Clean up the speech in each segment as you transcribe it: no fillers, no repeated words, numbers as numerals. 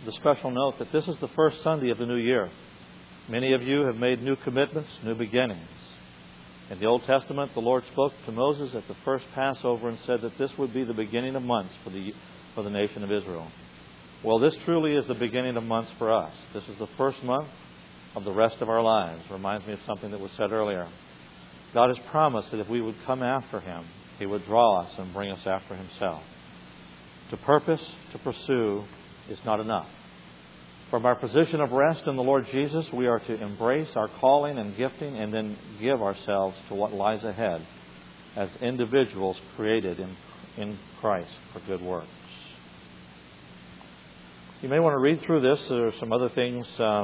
the special note that this is the first Sunday of the new year. Many of you have made new commitments, new beginnings. In the Old Testament, the Lord spoke to Moses at the first Passover and said that this would be the beginning of months for the nation of Israel. Well, this truly is the beginning of months for us. This is the first month of the rest of our lives. Reminds me of something that was said earlier. God has promised that if we would come after Him, He would draw us and bring us after Himself. To purpose, to pursue, is not enough. From our position of rest in the Lord Jesus, we are to embrace our calling and gifting and then give ourselves to what lies ahead as individuals created in Christ for good works. You may want to read through this. There are some other things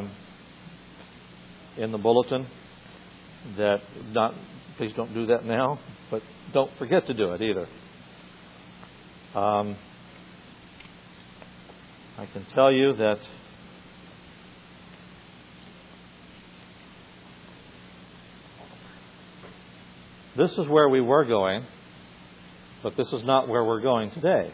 in the bulletin that please don't do that now, but don't forget to do it either. I can tell you that this is where we were going, but this is not where we're going today.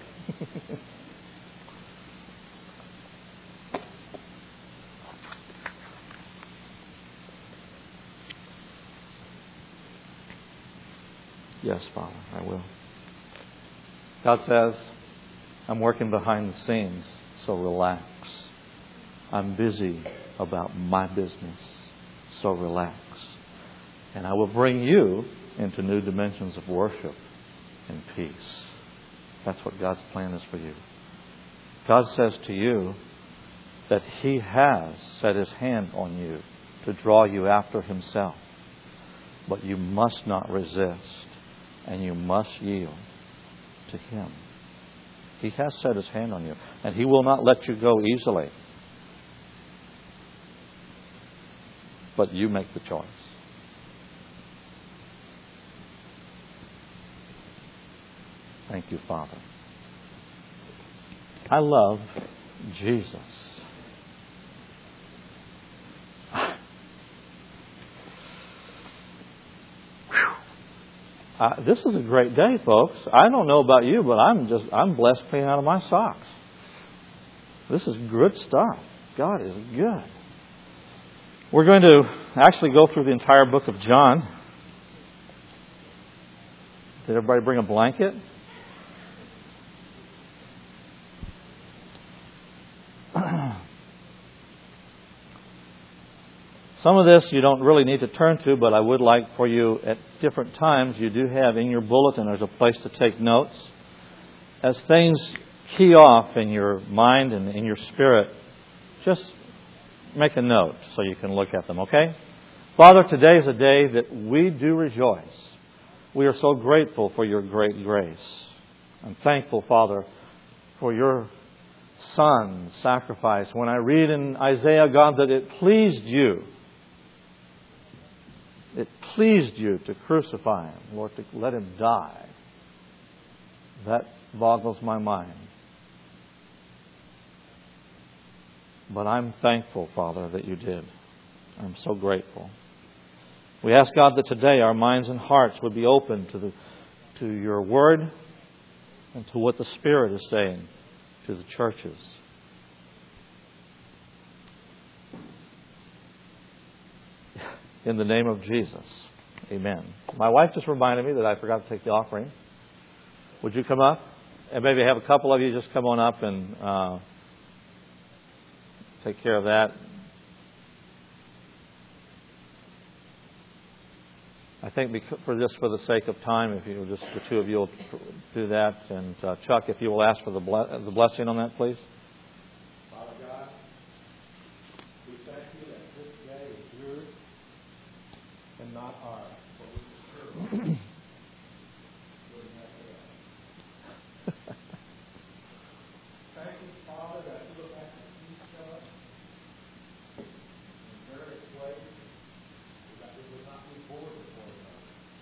Yes, Father, I will. God says, I'm working behind the scenes, so relax. I'm busy about my business, so relax. And I will bring you into new dimensions of worship and peace. That's what God's plan is for you. God says to you that He has set His hand on you to draw you after Himself. But you must not resist, and you must yield to Him. He has set His hand on you, and He will not let you go easily. But you make the choice. Thank you, Father. I love Jesus. This is a great day, folks. I don't know about you, but I'm blessed clean out of my socks. This is good stuff. God is good. We're going to actually go through the entire book of John. Did everybody bring a blanket? Some of this you don't really need to turn to, but I would like for you at different times, you do have in your bulletin, there's a place to take notes. As things key off in your mind and in your spirit, just make a note so you can look at them, okay? Father, today is a day that we do rejoice. We are so grateful for your great grace. I'm thankful, Father, for your Son's sacrifice. When I read in Isaiah, God, that it pleased you. It pleased you to crucify Him, Lord, to let Him die. That boggles my mind. But I'm thankful, Father, that you did. I'm so grateful. We ask, God, that today our minds and hearts would be open to your Word and to what the Spirit is saying to the churches. In the name of Jesus. Amen. My wife just reminded me that I forgot to take the offering. Would you come up? And maybe have a couple of you just come on up and take care of that. I think for the sake of time, if you just the two of you will do that, and Chuck, if you will ask for the blessing on that, please. Father God, we thank you that this day is yours and not ours. For we are sure thank you, Father, that you look after each of us in various ways, that we would not be bored with one another.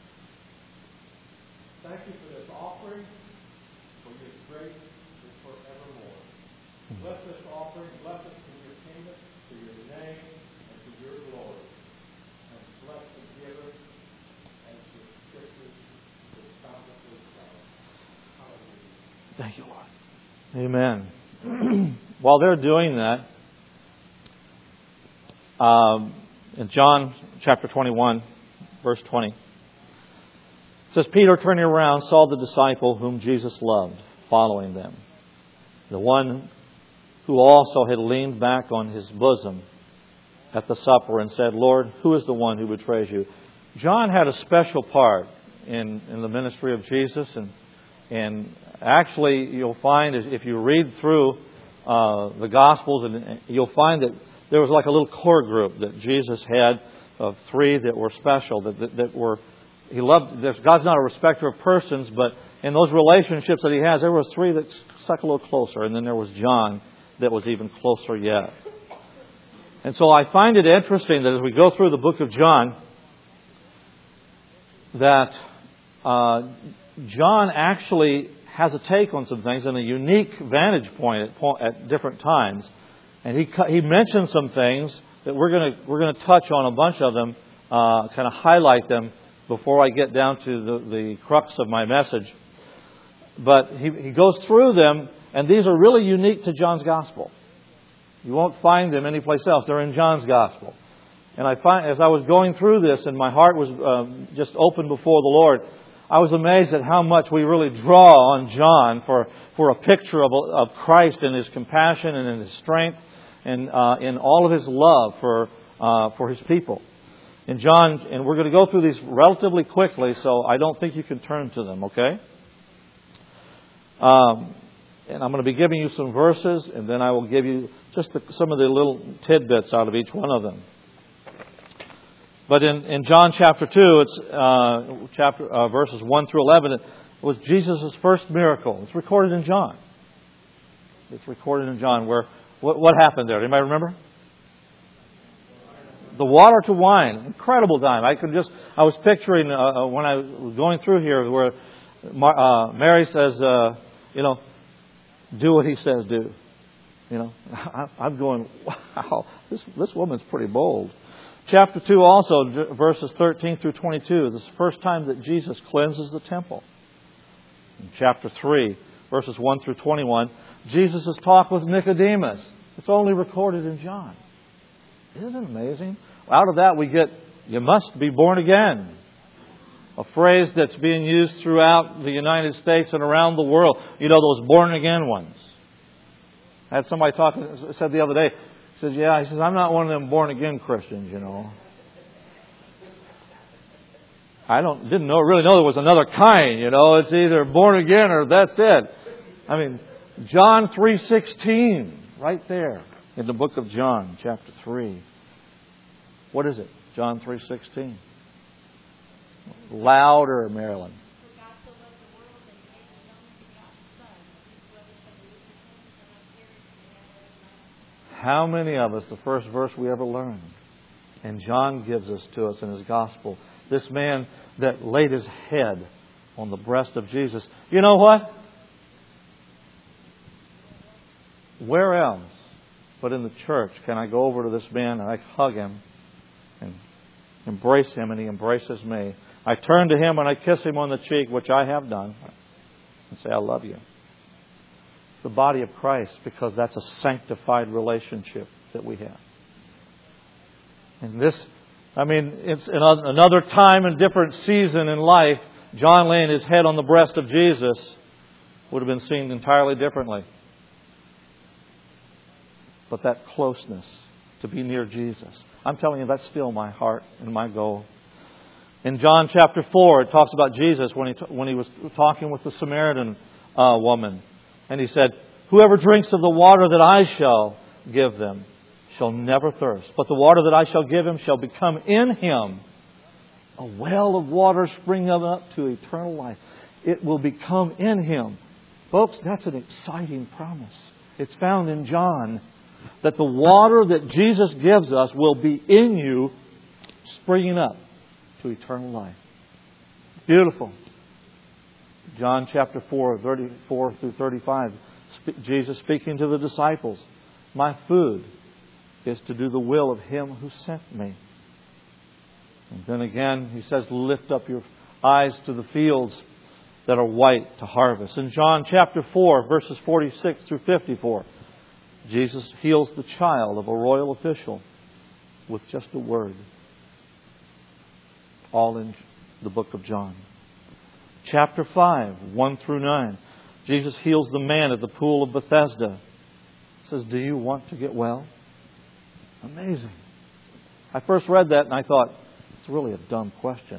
Thank you for this offering, for your grace is forevermore. Bless this offering, bless it to your kingdom, to your name, and to your glory. And bless the giver as the scriptures will bountifully flow. Hallelujah. Thank you, Lord. Amen. while they're doing that, in John chapter 21, verse 20, it says, Peter, turning around, saw the disciple whom Jesus loved, following them. The one who also had leaned back on his bosom at the supper and said, Lord, who is the one who betrays you? John had a special part in the ministry of Jesus. And actually, you'll find, if you read through the Gospels, and you'll find that there was like a little core group that Jesus had of three that were special, that were, He loved. God's not a respecter of persons, but in those relationships that He has, there was three that stuck a little closer, and then there was John that was even closer yet. And so I find it interesting that as we go through the book of John, that John actually has a take on some things and a unique vantage point at different times. And he mentions some things that we're going to touch on, a bunch of them, kind of highlight them before I get down to the crux of my message. But he goes through them, and these are really unique to John's Gospel. You won't find them anyplace else. They're in John's Gospel. And I find, as I was going through this, and my heart was just open before the Lord, I was amazed at how much we really draw on John for a picture of Christ and His compassion and in His strength and in all of His love for His people. In John, and we're going to go through these relatively quickly, so I don't think you can turn to them, okay? And I'm going to be giving you some verses, and then I will give you just some of the little tidbits out of each one of them. But in John chapter 2, it's verses 1 through 11, it was Jesus' first miracle. It's recorded in John. It's recorded in John. Where what happened there? Anybody remember? The water to wine. Incredible time. I was picturing when I was going through here where Mary says, do what He says do. I'm going, wow, this woman's pretty bold. Chapter 2 also, verses 13 through 22, this is the first time that Jesus cleanses the temple. In chapter 3, verses 1 through 21, Jesus' talk with Nicodemus. It's only recorded in John. Isn't it amazing? Out of that we get, you must be born again. A phrase that's being used throughout the United States and around the world. Those born again ones. I had somebody said the other day, he says, I'm not one of them born again Christians, I didn't really know there was another kind, It's either born again or that's it. I mean, John 3:16, right there in the book of John, chapter 3. What is it? John 3:16. Louder, Marilyn. How many of us, the first verse we ever learned, and John gives us to us in his Gospel, this man that laid his head on the breast of Jesus. You know what? Where else but in the church can I go over to this man and I hug him and embrace him and he embraces me? I turn to him and I kiss him on the cheek, which I have done, and say, I love you. It's the body of Christ because that's a sanctified relationship that we have. And this, it's in another time and different season in life, John laying his head on the breast of Jesus would have been seen entirely differently. But that closeness, to be near Jesus, I'm telling you, that's still my heart and my goal. In John chapter 4, it talks about Jesus when he was talking with the Samaritan woman. And He said, whoever drinks of the water that I shall give them shall never thirst. But the water that I shall give him shall become in him a well of water springing up to eternal life. It will become in him. Folks, that's an exciting promise. It's found in John that the water that Jesus gives us will be in you, springing up to eternal life. Beautiful. John chapter 4, 34 through 35. Jesus speaking to the disciples. My food is to do the will of Him who sent me. And then again, He says, lift up your eyes to the fields that are white to harvest. In John chapter 4, verses 46 through 54. Jesus heals the child of a royal official with just a word. All in the book of John. Chapter 5, 1 through 9. Jesus heals the man at the pool of Bethesda. He says, do you want to get well? Amazing. I first read that and I thought, it's really a dumb question.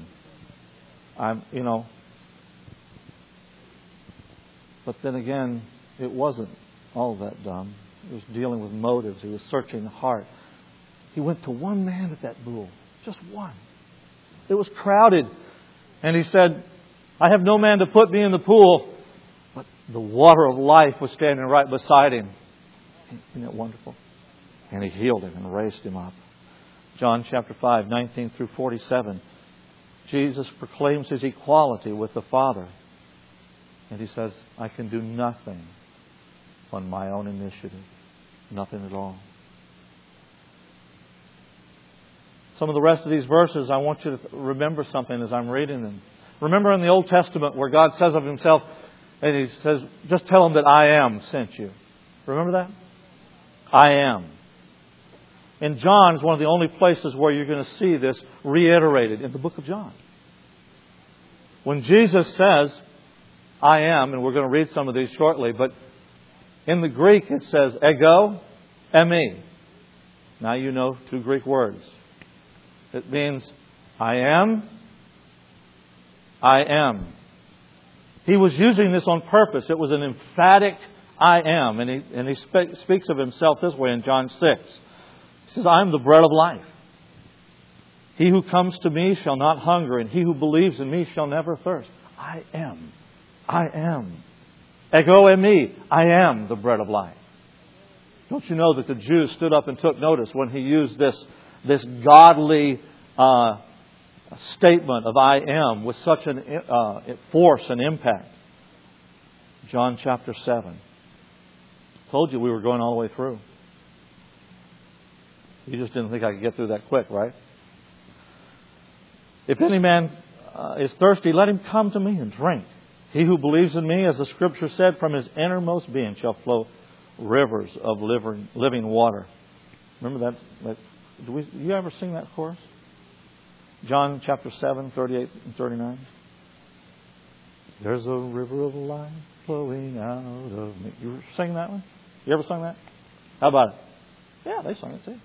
But then again, it wasn't all that dumb. He was dealing with motives. He was searching the heart. He went to one man at that pool. Just one. It was crowded. And he said, I have no man to put me in the pool. But the water of life was standing right beside him. Isn't that wonderful? And he healed him and raised him up. John chapter 5, 19 through 47. Jesus proclaims His equality with the Father. And He says, I can do nothing on my own initiative. Nothing at all. Some of the rest of these verses, I want you to remember something as I'm reading them. Remember in the Old Testament where God says of Himself, and He says, just tell them that I am sent you. Remember that? I am. In John is one of the only places where you're going to see this reiterated in the book of John. When Jesus says, I am, and we're going to read some of these shortly, but in the Greek it says, ego, eimi. Now you know two Greek words. It means, I am, I am. He was using this on purpose. It was an emphatic I am. And he speaks of Himself this way in John 6. He says, I am the bread of life. He who comes to me shall not hunger, and he who believes in me shall never thirst. I am. I am. Ego eimi. I am the bread of life. Don't you know that the Jews stood up and took notice when He used this godly statement of I am with such an force and impact? John chapter 7. Told you we were going all the way through. You just didn't think I could get through that quick, right? If any man is thirsty, let him come to me and drink. He who believes in me, as the Scripture said, from his innermost being shall flow rivers of living water. Remember that? Do you ever sing that chorus? John chapter 7, 38 and 39. There's a river of life flowing out of me. You sing that one? You ever sung that? How about it? Yeah, they sung it too.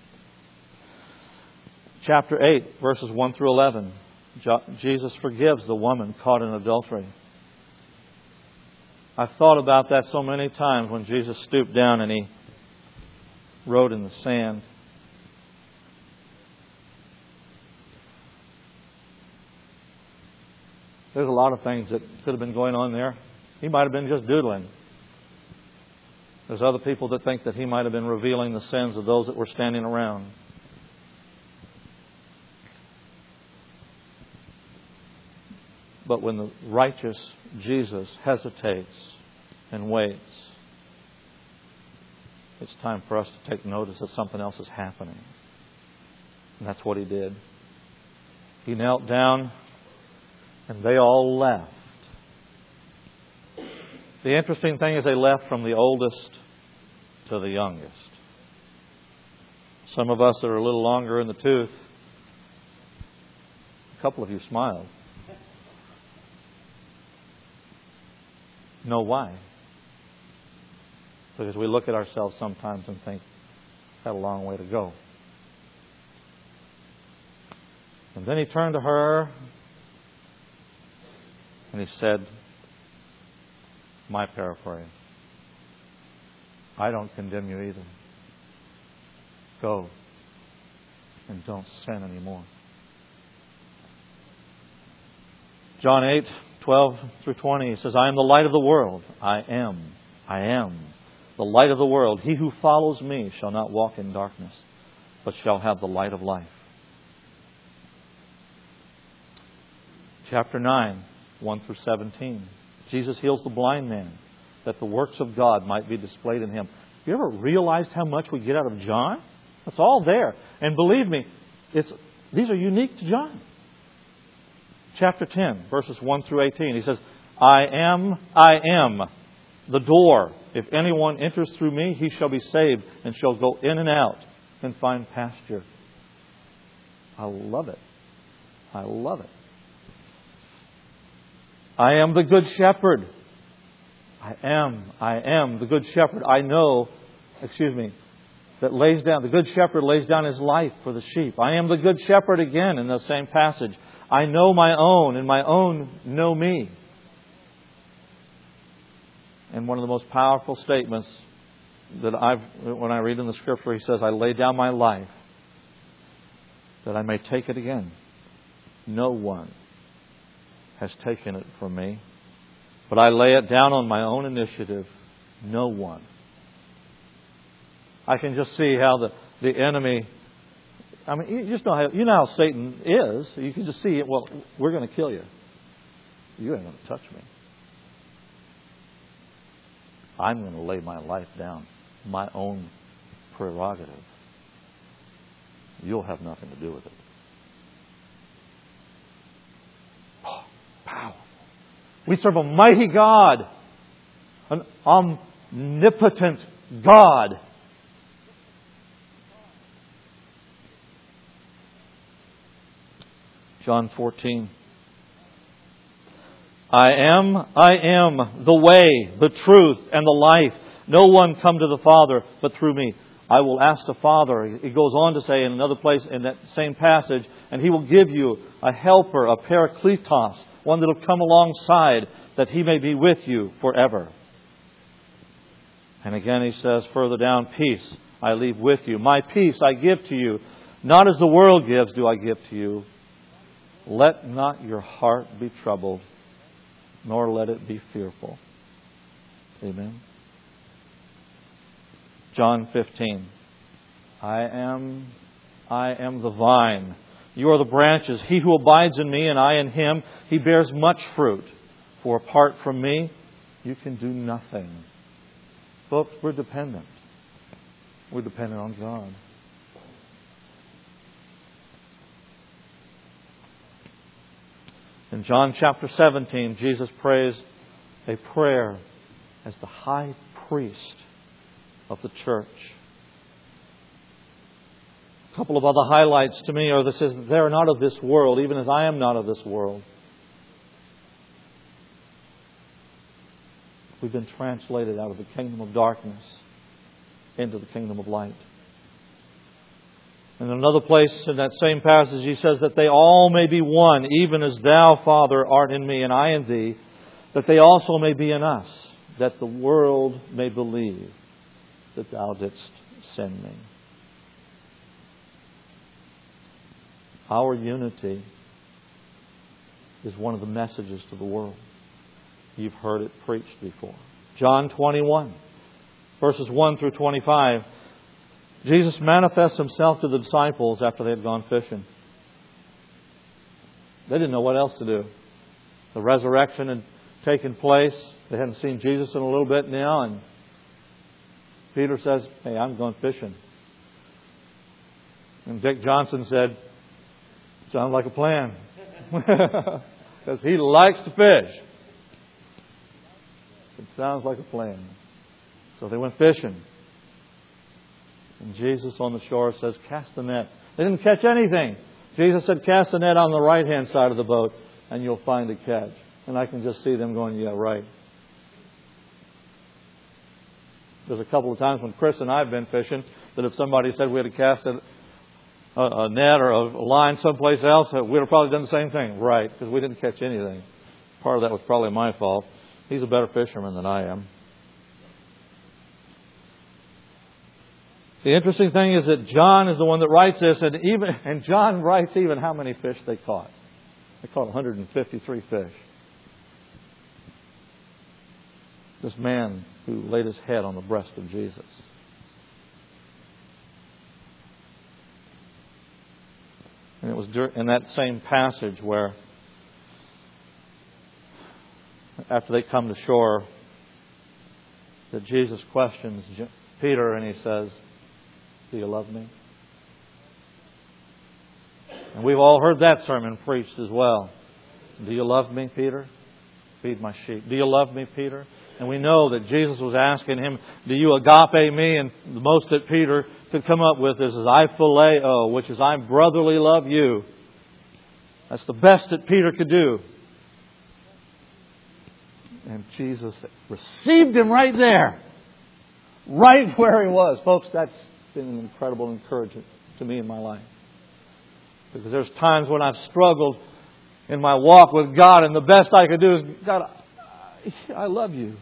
Chapter 8, verses 1 through 11. Jesus forgives the woman caught in adultery. I've thought about that so many times when Jesus stooped down and He wrote in the sand. There's a lot of things that could have been going on there. He might have been just doodling. There's other people that think that He might have been revealing the sins of those that were standing around. But when the righteous Jesus hesitates and waits, it's time for us to take notice that something else is happening. And that's what He did. He knelt down and they all left. The interesting thing is they left from the oldest to the youngest. Some of us that are a little longer in the tooth, a couple of you smiled. Know why? Because we look at ourselves sometimes and think, "Got a long way to go." And then He turned to her and He said, my paraphrase, I don't condemn you either. Go and don't sin anymore. John 8, 12 through 20, He says, I am the light of the world. I am the light of the world. He who follows me shall not walk in darkness, but shall have the light of life. Chapter 9, 1 through 17. Jesus heals the blind man, that the works of God might be displayed in him. Have you ever realized how much we get out of John? It's all there. And believe me, these are unique to John. Chapter 10, verses 1 through 18. He says, I am the door. If anyone enters through me, he shall be saved and shall go in and out and find pasture. I love it. I love it. I am the good shepherd. I am the good shepherd. I know, that lays down, the good shepherd lays down his life for the sheep. I am the good shepherd again in the same passage. I know my own, and my own know me. And one of the most powerful statements that when I read in the Scripture, he says, I lay down my life that I may take it again. No one has taken it from me, but I lay it down on my own initiative. No one. I can just see how the enemy, you know how Satan is. You can just see it. Well, we're going to kill you. You ain't going to touch me. I'm going to lay my life down, my own prerogative. You'll have nothing to do with it. Oh, powerful. We serve a mighty God, an omnipotent God. John 14. I am the way, the truth, and the life. No one come to the Father but through me. I will ask the Father, it goes on to say in another place in that same passage, and He will give you a helper, a parakletos, one that will come alongside, that He may be with you forever. And again He says further down, peace I leave with you. My peace I give to you. Not as the world gives do I give to you. Let not your heart be troubled, nor let it be fearful. Amen. John 15. I am the vine. You are the branches. He who abides in me and I in him, he bears much fruit. For apart from me, you can do nothing. Folks, we're dependent. We're dependent on God. In John chapter 17, Jesus prays a prayer as the high priest of the church. A couple of other highlights to me are this is, they are not of this world, even as I am not of this world. We've been translated out of the kingdom of darkness into the kingdom of light. In another place in that same passage, He says that they all may be one, even as Thou, Father, art in me and I in Thee, that they also may be in us, that the world may believe that Thou didst send me. Our unity is one of the messages to the world. You've heard it preached before. John 21, verses 1 through 25. Jesus manifests Himself to the disciples after they had gone fishing. They didn't know what else to do. The resurrection had taken place. They hadn't seen Jesus in a little bit now. And Peter says, hey, I'm going fishing. And Dick Johnson said, sounds like a plan. Because he likes to fish. It sounds like a plan. So they went fishing. And Jesus on the shore says, cast the net. They didn't catch anything. Jesus said, cast the net on the right-hand side of the boat and you'll find a catch. And I can just see them going, yeah, right. There's a couple of times when Chris and I have been fishing that if somebody said we had to cast a net or a line someplace else, we'd have probably done the same thing. Right, because we didn't catch anything. Part of that was probably my fault. He's a better fisherman than I am. The interesting thing is that John is the one that writes this, and John writes even how many fish they caught. They caught 153 fish. This man who laid his head on the breast of Jesus. And it was in that same passage where, after they come to shore, that Jesus questions Peter and He says, do you love me? And we've all heard that sermon preached as well. Do you love me, Peter? Feed my sheep. Do you love me, Peter? And we know that Jesus was asking him, do you agape me? And the most that Peter could come up with is I phileo, which is I brotherly love you. That's the best that Peter could do. And Jesus received him right there. Right where he was. Folks, that's been an incredible encouragement to me in my life. Because there's times when I've struggled in my walk with God, and the best I could do is, God, I love you.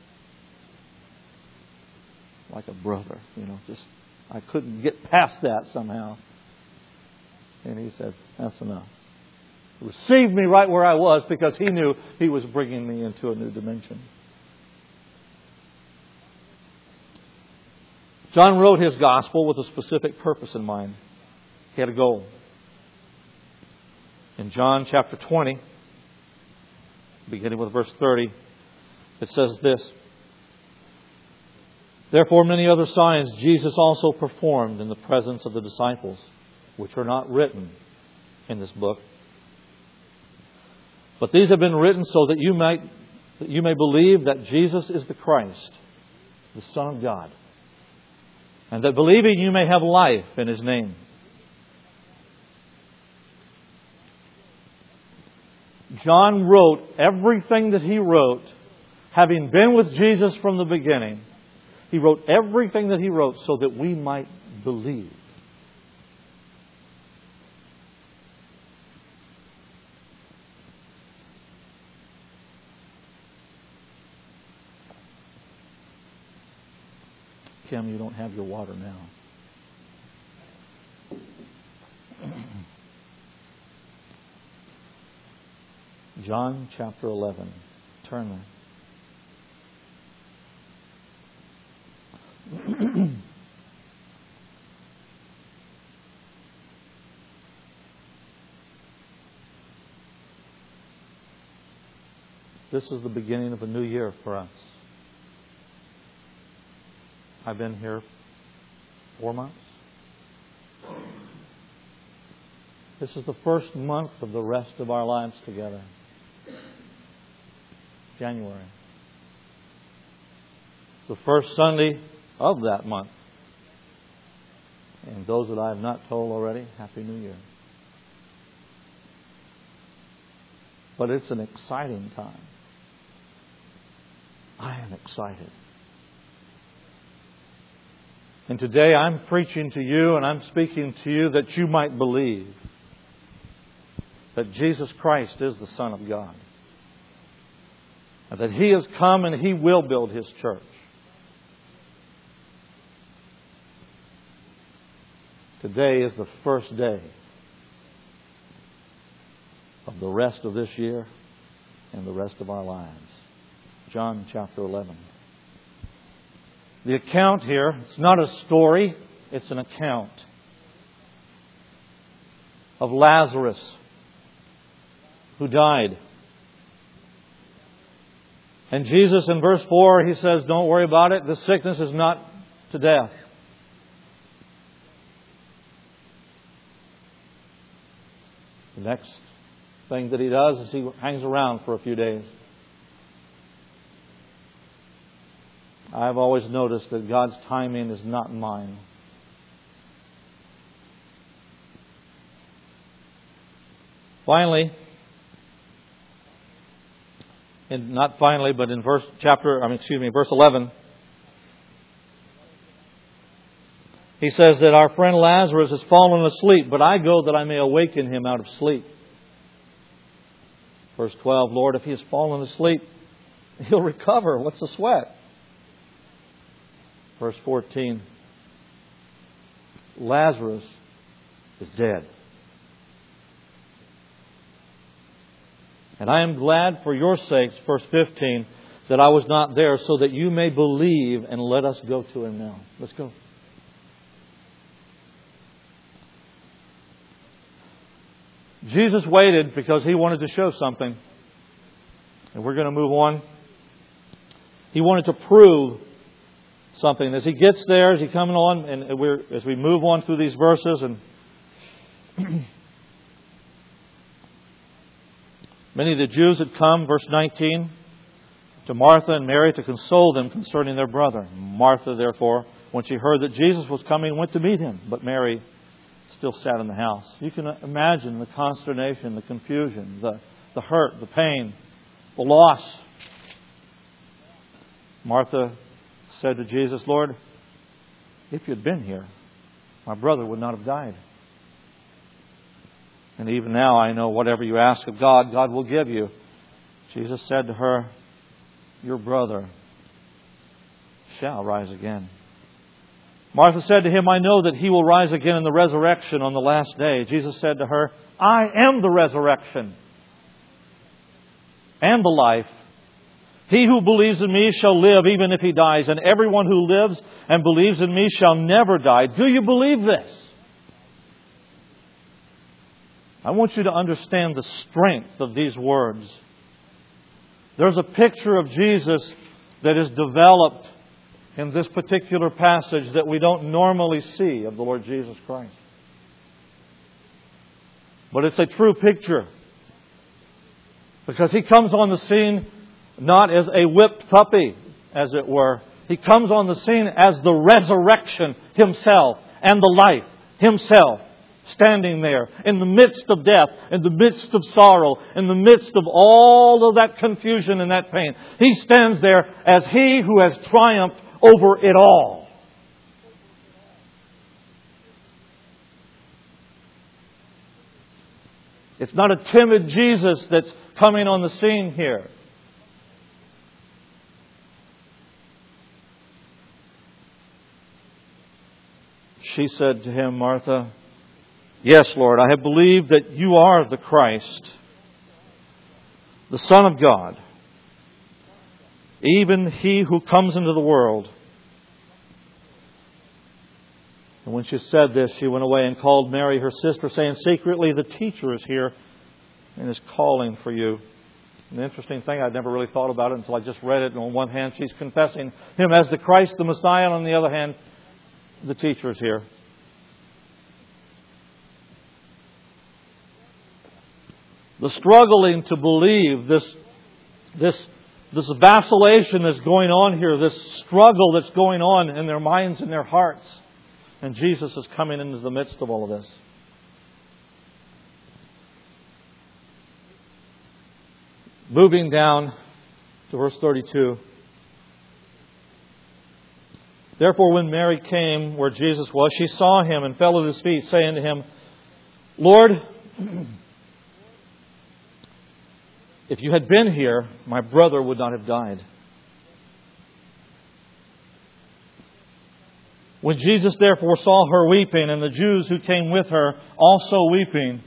Like a brother, just I couldn't get past that somehow. And He says, that's enough. Received me right where I was because He knew He was bringing me into a new dimension. John wrote his gospel with a specific purpose in mind. He had a goal. In John chapter 20, beginning with verse 30, it says this: Therefore many other signs Jesus also performed in the presence of the disciples, which are not written in this book. But these have been written so that you may believe that Jesus is the Christ, the Son of God, and that believing you may have life in His name. John wrote everything that he wrote, having been with Jesus from the beginning. He wrote everything that he wrote so that we might believe. Kim, you don't have your water now. John chapter 11. Turn there. This is the beginning of a new year for us. I've been here 4 months. This is the first month of the rest of our lives together. January. It's the first Sunday of that month. And those that I have not told already, Happy New Year. But it's an exciting time. I am excited. And today I'm preaching to you and I'm speaking to you that you might believe that Jesus Christ is the Son of God. And that He has come and He will build His church. Today is the first day of the rest of this year and the rest of our lives. John chapter 11. The account here, it's not a story, it's an account of Lazarus who died. And Jesus in verse 4, He says, don't worry about it. The sickness is not to death. The next thing that He does is He hangs around for a few days. I've always noticed that God's timing is not mine. Finally, but in verse 11, He says that our friend Lazarus has fallen asleep, but I go that I may awaken him out of sleep. Verse 12, Lord, if he has fallen asleep, he'll recover. What's the sweat? Verse 14, Lazarus is dead. And I am glad for your sakes, verse 15, that I was not there, so that you may believe, and let us go to him now. Let's go. Jesus waited because He wanted to show something. And we're going to move on. He wanted to prove something. As He gets there, as He comes on, and as we move on through these verses, and many of the Jews had come, verse 19, to Martha and Mary to console them concerning their brother. Martha, therefore, when she heard that Jesus was coming, went to meet Him. But Mary still sat in the house. You can imagine the consternation, the confusion, the hurt, the pain, the loss. Martha said to Jesus, Lord, if you'd been here, my brother would not have died. And even now I know whatever you ask of God, God will give you. Jesus said to her, your brother shall rise again. Martha said to Him, I know that He will rise again in the resurrection on the last day. Jesus said to her, I am the resurrection and the life. He who believes in Me shall live even if he dies, and everyone who lives and believes in Me shall never die. Do you believe this? I want you to understand the strength of these words. There's a picture of Jesus that is developed in this particular passage that we don't normally see of the Lord Jesus Christ. But it's a true picture, because He comes on the scene not as a whipped puppy, as it were. He comes on the scene as the resurrection Himself and the life Himself, standing there in the midst of death, in the midst of sorrow, in the midst of all of that confusion and that pain. He stands there as He who has triumphed over it all. It's not a timid Jesus that's coming on the scene here. She said to Him, Martha, yes, Lord, I have believed that You are the Christ, the Son of God, even He who comes into the world. And when she said this, she went away and called Mary, her sister, saying, secretly, the teacher is here and is calling for you. An interesting thing, I'd never really thought about it until I just read it. And on one hand, she's confessing Him as the Christ, the Messiah. And on the other hand, the teacher is here. The struggling to believe, this vacillation that's going on here, this struggle that's going on in their minds and their hearts. And Jesus is coming into the midst of all of this. Moving down to verse 32. Therefore, when Mary came where Jesus was, she saw Him and fell at His feet, saying to Him, Lord, if You had been here, my brother would not have died. When Jesus therefore saw her weeping, and the Jews who came with her also weeping,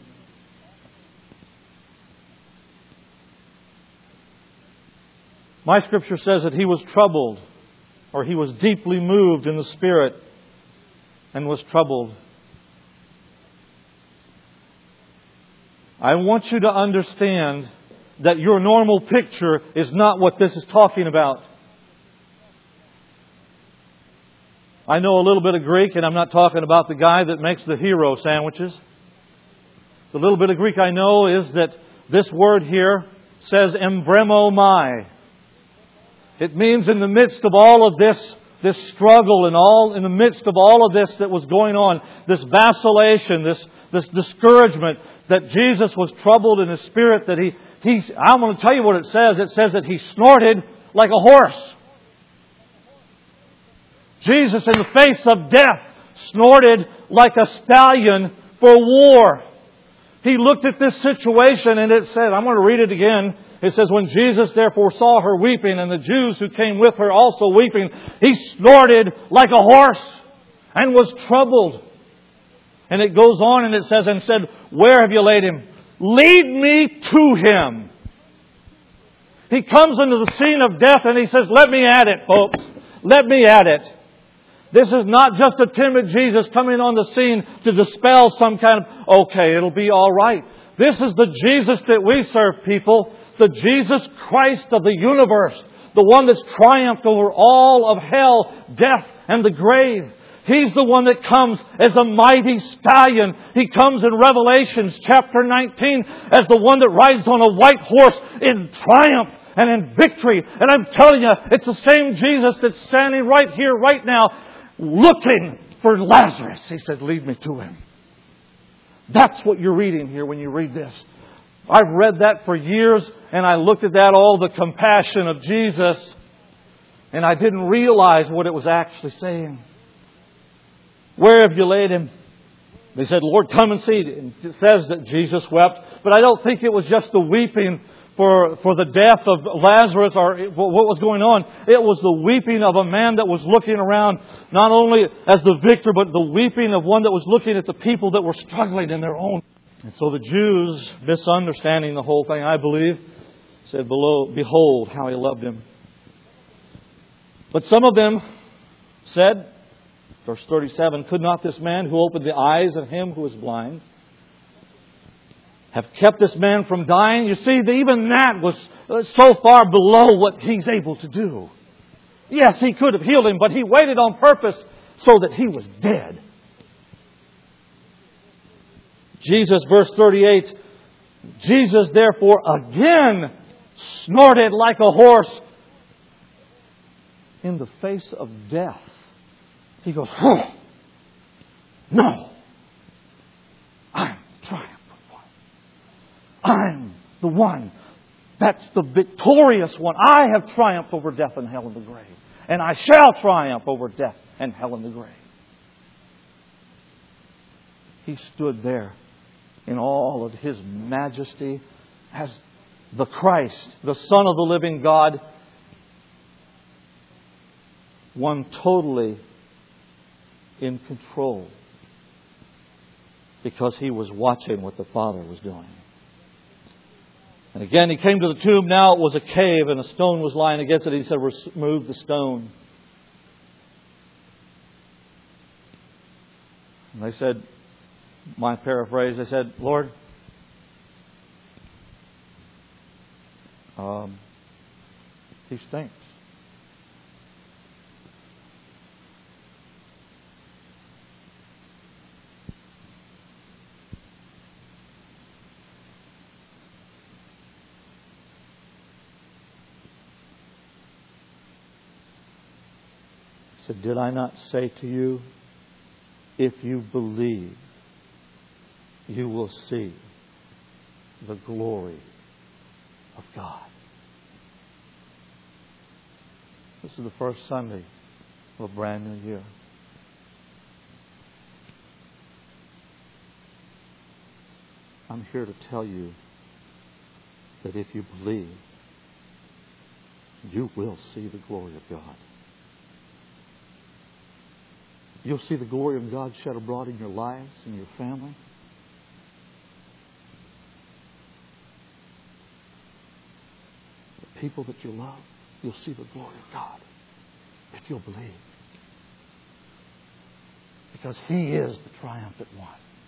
my scripture says that He was troubled, or He was deeply moved in the Spirit and was troubled. I want you to understand that your normal picture is not what this is talking about. I know a little bit of Greek, and I'm not talking about the guy that makes the hero sandwiches. The little bit of Greek I know is that this word here says embremomai. It means in the midst of all of this struggle and in the midst of all of this that was going on, this vacillation, this discouragement, that Jesus was troubled in His spirit, that I'm going to tell you what it says. It says that He snorted like a horse. Jesus, in the face of death, snorted like a stallion for war. He looked at this situation and it said, I'm going to read it again. It says, when Jesus therefore saw her weeping and the Jews who came with her also weeping, He snorted like a horse and was troubled. And it goes on and it says, and said, where have you laid Him? Lead me to Him. He comes into the scene of death and He says, let me at it, folks. Let me at it. This is not just a timid Jesus coming on the scene to dispel some kind of, okay, it'll be all right. This is the Jesus that we serve, people. The Jesus Christ of the universe. The one that's triumphed over all of hell, death, and the grave. He's the one that comes as a mighty stallion. He comes in Revelations chapter 19 as the one that rides on a white horse in triumph and in victory. And I'm telling you, it's the same Jesus that's standing right here, right now, looking for Lazarus. He said, lead me to him. That's what you're reading here when you read this. I've read that for years, and I looked at that, all the compassion of Jesus, and I didn't realize what it was actually saying. Where have you laid him? They said, Lord, come and see. And it says that Jesus wept, but I don't think it was just the weeping for the death of Lazarus or what was going on. It was the weeping of a man that was looking around, not only as the victor, but the weeping of one that was looking at the people that were struggling in their own. And so the Jews, misunderstanding the whole thing, I believe, said, behold how he loved him. But some of them said, verse 37, could not this man who opened the eyes of him who was blind have kept this man from dying? You see, even that was so far below what he's able to do. Yes, he could have healed him, but he waited on purpose so that he was dead. Jesus, verse 38, Jesus therefore again snorted like a horse in the face of death. He goes, no, I'm the triumphant one. I'm the one that's the victorious one. I have triumphed over death and hell and the grave. And I shall triumph over death and hell and the grave. He stood there in all of His majesty as the Christ, the Son of the living God, one totally in control, because He was watching what the Father was doing. And again, He came to the tomb. Now it was a cave and a stone was lying against it. He said, remove the stone. And they said, my paraphrase, they said, Lord, he stinks. He said, did I not say to you, if you believe, you will see the glory of God. This is the first Sunday of a brand new year. I'm here to tell you that if you believe, you will see the glory of God. You'll see the glory of God shed abroad in your lives and your family. The people that you love, you'll see the glory of God if you'll believe. Because He is the triumphant one.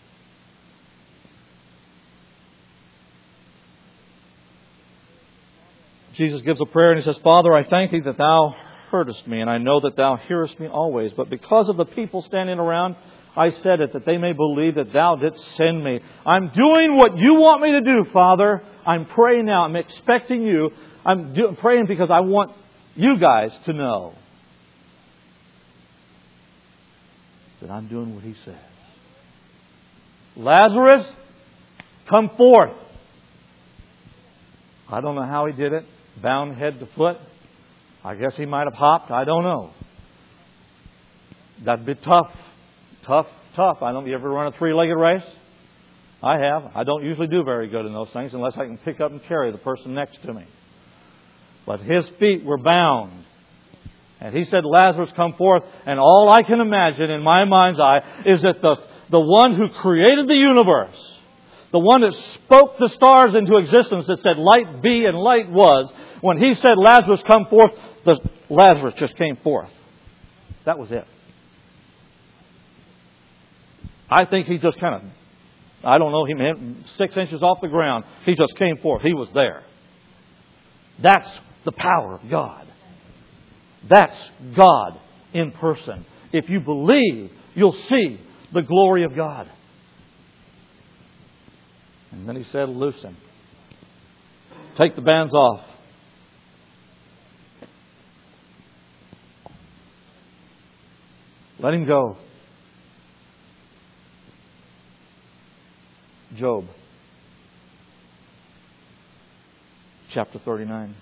Jesus gives a prayer and He says, Father, I thank Thee that Thou heardest me, and I know that Thou hearest me always. But because of the people standing around, I said it, that they may believe that Thou didst send me. I'm doing what You want me to do, Father. I'm praying now. I'm expecting You. I'm praying because I want you guys to know that I'm doing what He says. Lazarus, come forth. I don't know how He did it. Bound head to foot. I guess He might have hopped. I don't know. That'd be tough. Tough. You ever run a 3-legged race? I have. I don't usually do very good in those things unless I can pick up and carry the person next to me. But His feet were bound. And He said, Lazarus, come forth. And all I can imagine in my mind's eye is that the one who created the universe, the one that spoke the stars into existence, that said light be and light was, when He said, Lazarus, come forth, Lazarus just came forth. That was it. I think He just kind of, I don't know, He went 6 inches off the ground. He just came forth. He was there. That's the power of God. That's God in person. If you believe, you'll see the glory of God. And then He said, loose him. Take the bands off. Let him go. Job, chapter 39.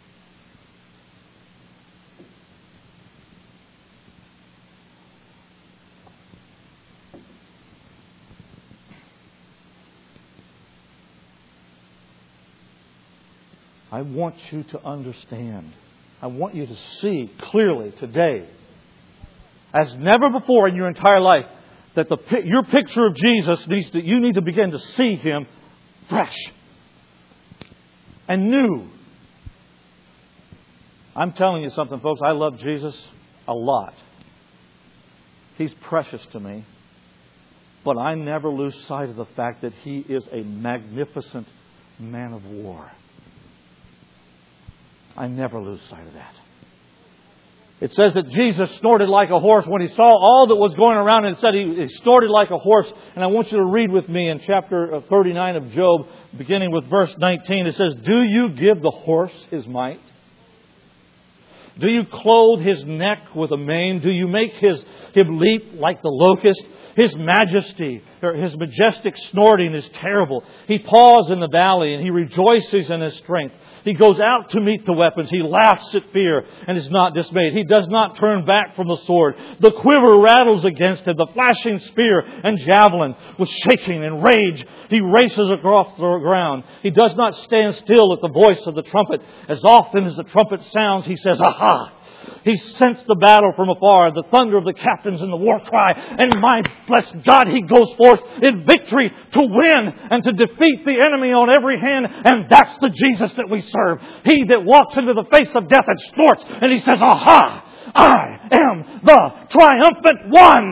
I want you to understand. I want you to see clearly today, as never before in your entire life, that your picture of Jesus you need to begin to see Him fresh and new. I'm telling you something, folks. I love Jesus a lot. He's precious to me. But I never lose sight of the fact that He is a magnificent man of war. I never lose sight of that. It says that Jesus snorted like a horse when He saw all that was going around, and it said He snorted like a horse. And I want you to read with me in chapter 39 of Job, beginning with verse 19. It says, "Do you give the horse his might? Do you clothe his neck with a mane? Do you make him leap like the locust? His majesty, or His majestic snorting is terrible. He paws in the valley and He rejoices in His strength. He goes out to meet the weapons. He laughs at fear and is not dismayed. He does not turn back from the sword. The quiver rattles against him. The flashing spear and javelin with shaking and rage. He races across the ground. He does not stand still at the voice of the trumpet. As often as the trumpet sounds, he says, 'Aha!' He sensed the battle from afar, the thunder of the captains and the war cry. And my blessed God, He goes forth in victory to win and to defeat the enemy on every hand. And that's the Jesus that we serve. He that walks into the face of death and snorts. And He says, 'Aha! I am the triumphant one.'"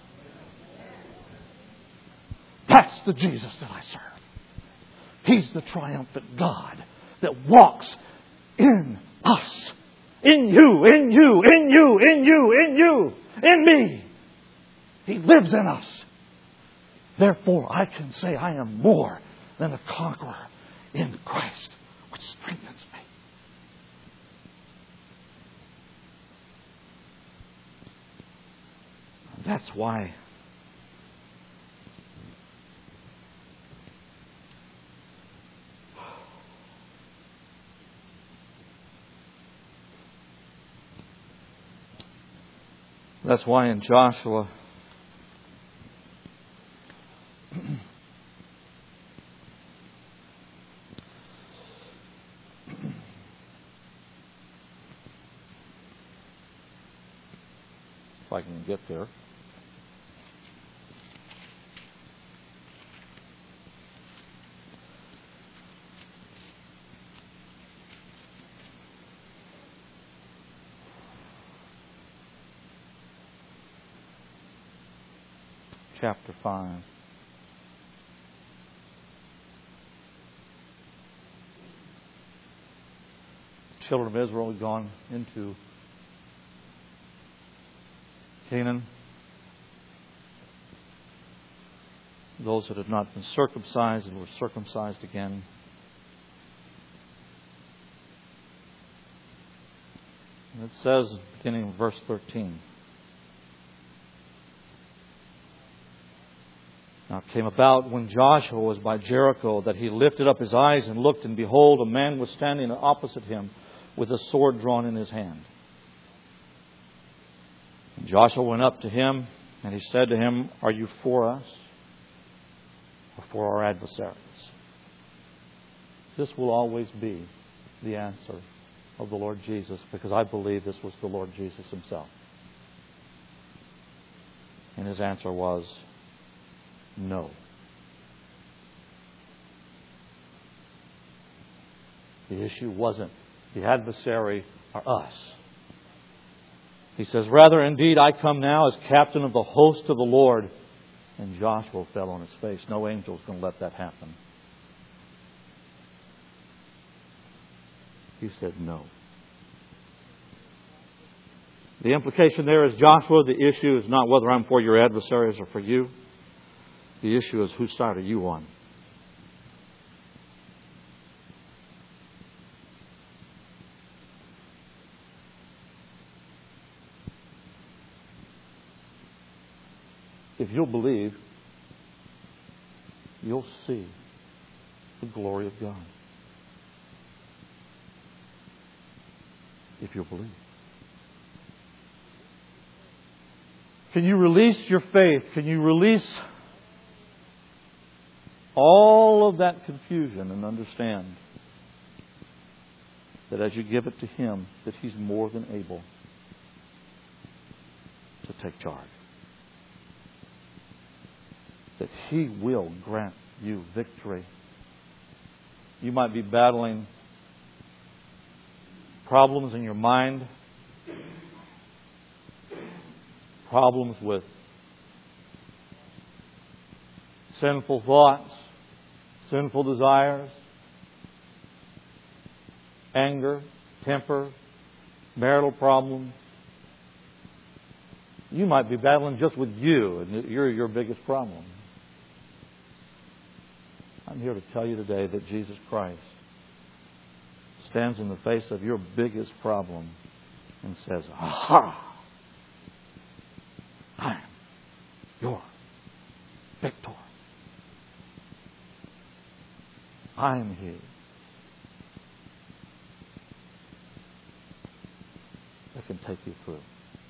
That's the Jesus that I serve. He's the triumphant God that walks in us. In you, in you, in you, in you, in you, in me. He lives in us. Therefore, I can say I am more than a conqueror in Christ, which strengthens me. That's why in Joshua if I can get there. Chapter 5. The children of Israel had gone into Canaan. Those that had not been circumcised and were circumcised again. And it says, beginning in verse 13. Now it came about when Joshua was by Jericho that he lifted up his eyes and looked, and behold, a man was standing opposite him with a sword drawn in his hand. And Joshua went up to him, and he said to him, "Are you for us or for our adversaries?" This will always be the answer of the Lord Jesus, because I believe this was the Lord Jesus Himself. And His answer was, no. The issue wasn't the adversary or us. He says, "Rather, indeed, I come now as captain of the host of the Lord." And Joshua fell on his face. No angel's going to let that happen. He said no. The implication there is, Joshua, the issue is not whether I'm for your adversaries or for you. The issue is, whose side are you on? if you'll believe, you'll see the glory of God. If you'll believe. Can you release your faith? Can you release all of that confusion and understand that as you give it to Him, that He's more than able to take charge? That He will grant you victory. You might be battling problems in your mind, problems with sinful thoughts, sinful desires, anger, temper, marital problems. You might be battling just with you, and you're your biggest problem. I'm here to tell you today that Jesus Christ stands in the face of your biggest problem and says, "Aha! I am your victor. I am He that can take you through."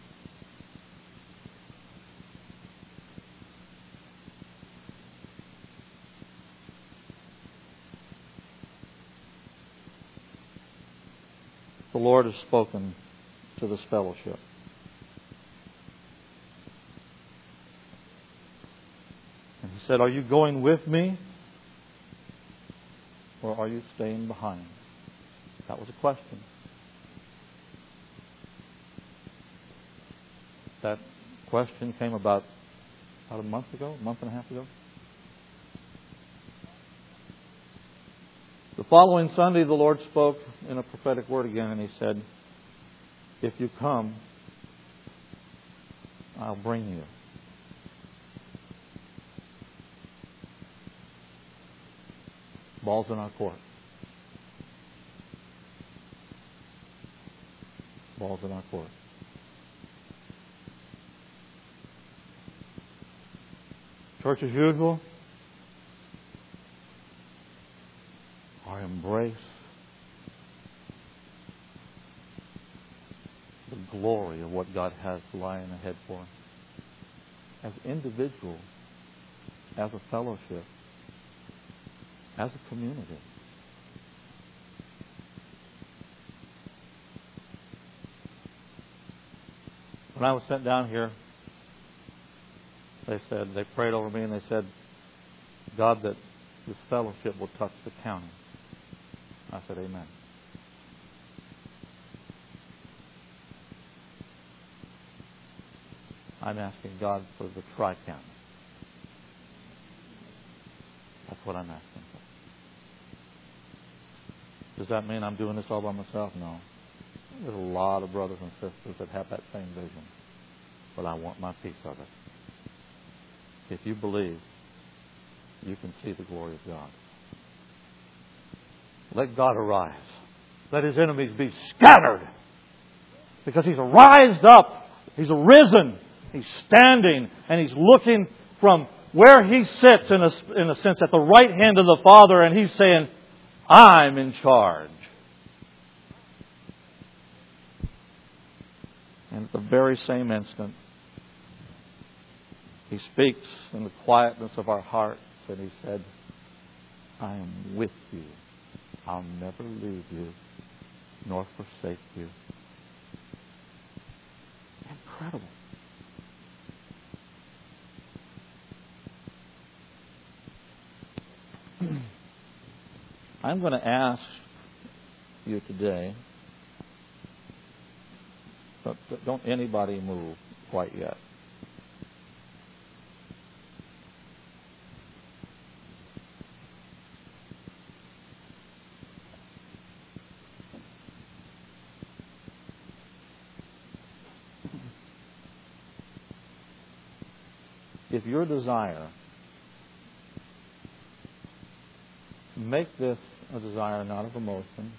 The Lord has spoken to this fellowship. And He said, "Are you going with me? Or are you staying behind?" That was a question. That question came about a month and a half ago. The following Sunday, the Lord spoke in a prophetic word again, and He said, "If you come, I'll bring you." Ball's in our court. Ball's in our court. Church as usual, or embrace the glory of what God has lying ahead for us. As individuals, as a fellowship, as a community. When I was sent down here, they prayed over me and they said, "God, that this fellowship will touch the county." I said, "Amen." I'm asking God for the Tri-County. That's what I'm asking for. Does that mean I'm doing this all by myself? No. There's a lot of brothers and sisters that have that same vision. But I want my piece of it. If you believe, you can see the glory of God. Let God arise. Let His enemies be scattered. Because He's rised up. He's arisen. He's standing. And He's looking from where He sits, in a sense, at the right hand of the Father. And He's saying, "I'm in charge." And at the very same instant, He speaks in the quietness of our hearts, and He said, "I am with you. I'll never leave you nor forsake you." Incredible. I'm going to ask you today, but don't anybody move quite yet. If your desire, make this a desire not of emotion,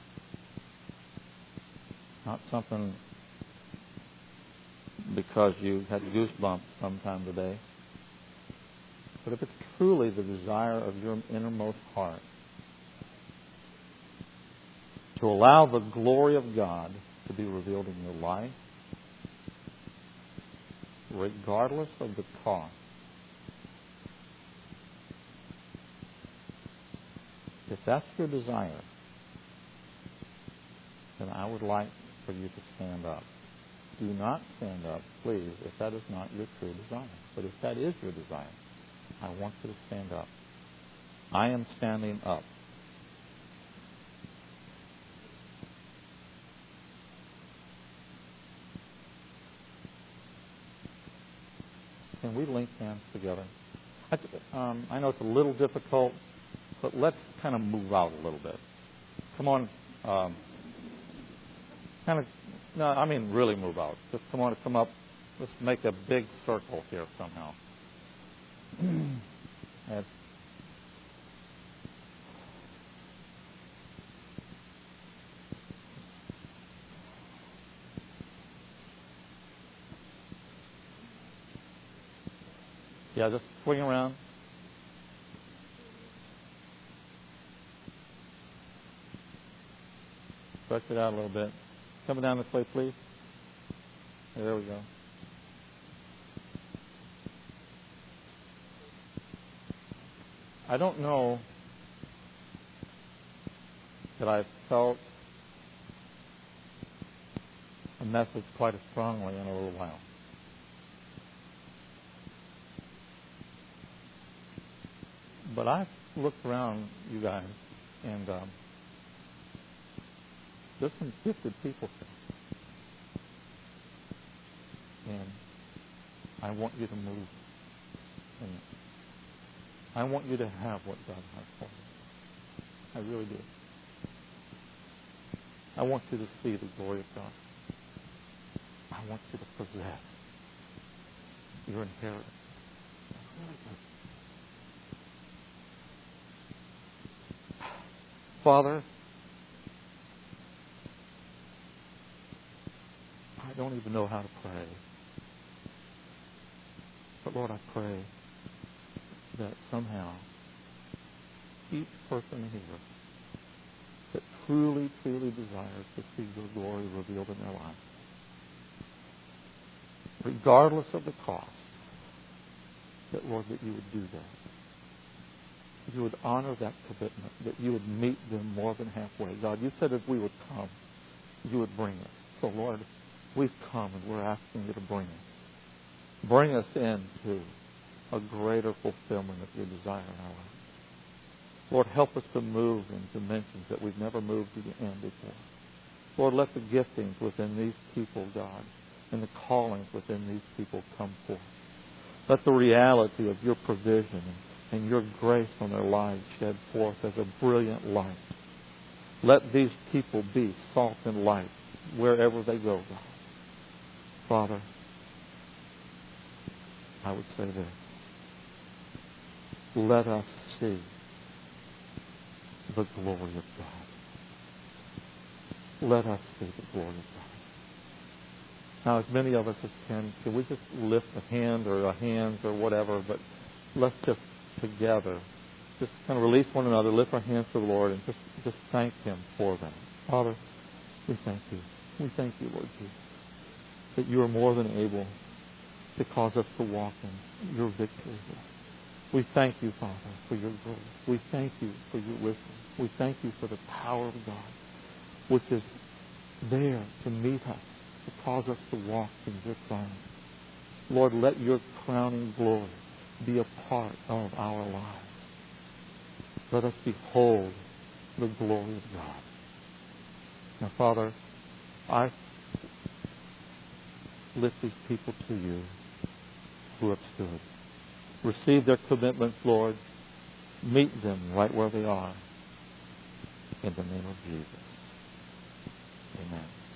not something because you had goosebumps sometime today, But if it's truly the desire of your innermost heart to allow the glory of God to be revealed in your life, regardless of the cost, if that's your desire, then I would like for you to stand up. Do not stand up, please, if that is not your true desire. But if that is your desire, I want you to stand up. I am standing up. Can we link hands together? I know it's a little difficult, but let's kind of move out a little bit. Come on. Really move out. Just come up. Let's make a big circle here somehow. Just swing around. Stretch it out a little bit. Coming down this way, please. There we go. I don't know that I've felt a message quite as strongly in a little while. But I've looked around, you guys, and there's some gifted people here. And I want you to move. And I want you to have what God has for you. I really do. I want you to see the glory of God. I want you to possess your inheritance. Really good. Father, I don't even know how to pray. But Lord, I pray that somehow each person here that truly, truly desires to see your glory revealed in their life, regardless of the cost, that, Lord, that you would do that. You would honor that commitment, that you would meet them more than halfway. God, you said if we would come, you would bring us. So, Lord, we've come and we're asking you to bring us. Bring us into a greater fulfillment of your desire in our lives. Lord, help us to move in dimensions that we've never moved in before. Lord, let the giftings within these people, God, and the callings within these people come forth. Let the reality of your provision and your grace on their lives shed forth as a brilliant light. Let these people be salt and light wherever they go, God. Father, I would say this. Let us see the glory of God. Let us see the glory of God. Now, as many of us as can we just lift a hand or a hands or whatever, but let's just together just kind of release one another, lift our hands to the Lord, and just thank Him for that. Father, we thank you. We thank you, Lord Jesus, that you are more than able to cause us to walk in your victory. We thank you, Father, for your grace. We thank you for your wisdom. We thank you for the power of God, which is there to meet us, to cause us to walk in your triumph. Lord, let your crowning glory be a part of our lives. Let us behold the glory of God. Now, Father, I lift these people to you who have stood. Receive their commitments, Lord. Meet them right where they are. In the name of Jesus. Amen.